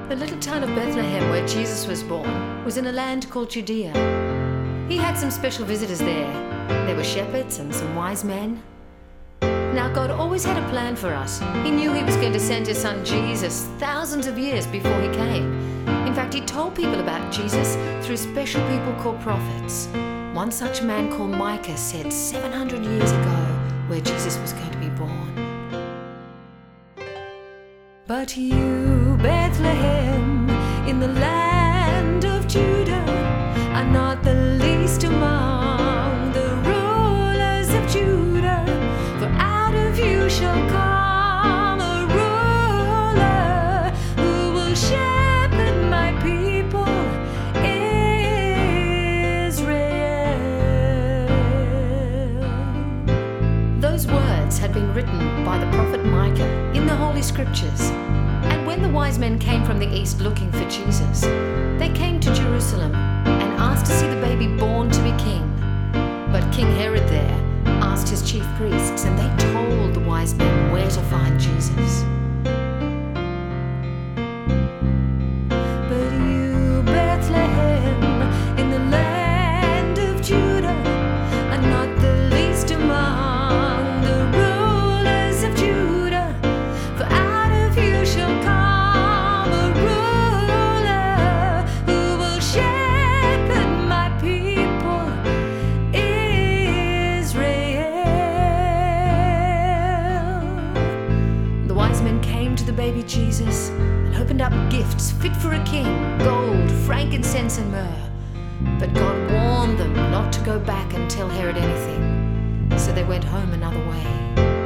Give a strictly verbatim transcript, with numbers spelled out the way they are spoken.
The little town of Bethlehem, where Jesus was born, was in a land called Judea. He had some special visitors there. There were shepherds and some wise men. Now, God always had a plan for us. He knew He was going to send His Son Jesus thousands of years before He came. In fact, He told people about Jesus through special people called prophets. One such man called Micah said seven hundred years ago where Jesus was going to be born. But you, Bethlehem, in the land of Judah, are not the least among the rulers of Judah, for out of you shall come a ruler who will shepherd my people, Israel. Those words had been written by the prophet Micah in the Holy Scriptures. And when the wise men came from the east looking for Jesus, they came to Jerusalem and asked to see the baby born to be king. But King Herod there asked his chief priests, and they told the wise men where to find Jesus. But you, Bethlehem, in the land of Judah, are not the least among the rulers of Judah, for out of you shall come a ruler who will shepherd my people, Israel. The wise men came to the baby Jesus and opened up gifts fit for a king, gold, frankincense and myrrh. But God warned them not to go back and tell Herod anything, so they went home another way.